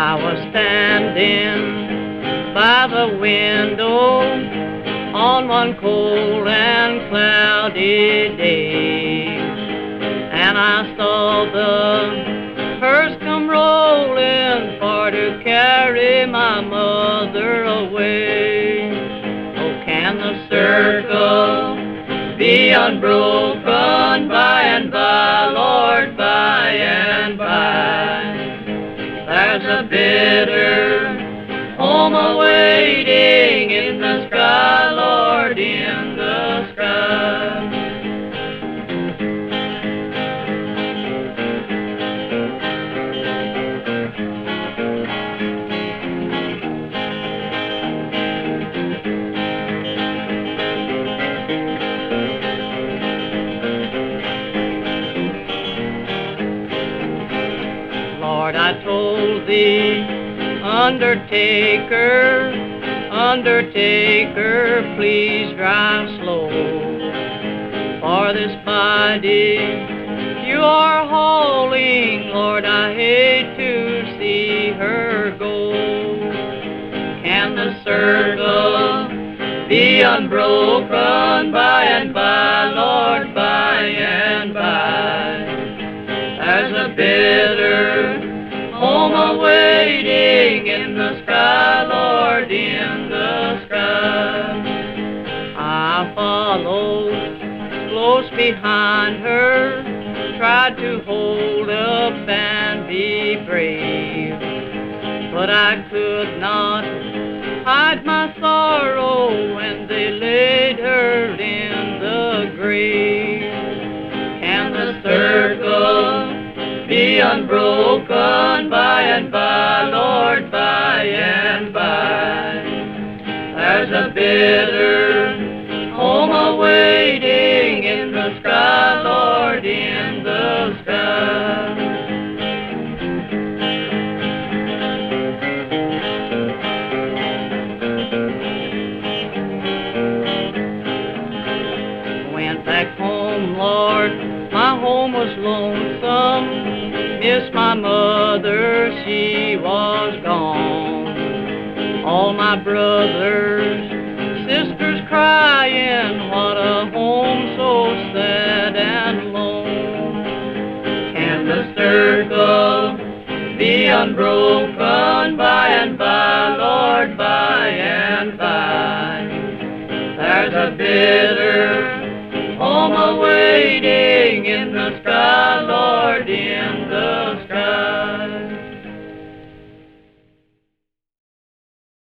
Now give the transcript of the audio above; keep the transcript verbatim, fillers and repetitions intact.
I was standing by the window on one cold and cloudy day, and I saw the hearse come rolling for to carry my mother away. Oh, can the circle be unbroken by and by, Lord, by and by? There's a bitter home awaiting in the sky, Lord, in the sky. Lord, I told thee, Undertaker, Undertaker, please drive slow, for this body you are hauling, Lord, I hate to see her go. Can the circle be unbroken by and by, Lord, by and by? There's a bitter home awaiting in the sky, Lord, in the sky. I followed close behind her, tried to hold up and be brave, but I could not hide my sorrow when they laid her in the grave. Can the circle be unbroken by and by, Lord, by and by? There's a bitter home awaiting in the sky, Lord, in the sky. Went back home, Lord, my home was lonesome. Miss my mother, she was gone. All my brothers, sisters crying, what a home so sad and lone. Can the circle be unbroken by and by, Lord, by and by? There's a bitter home awaiting in the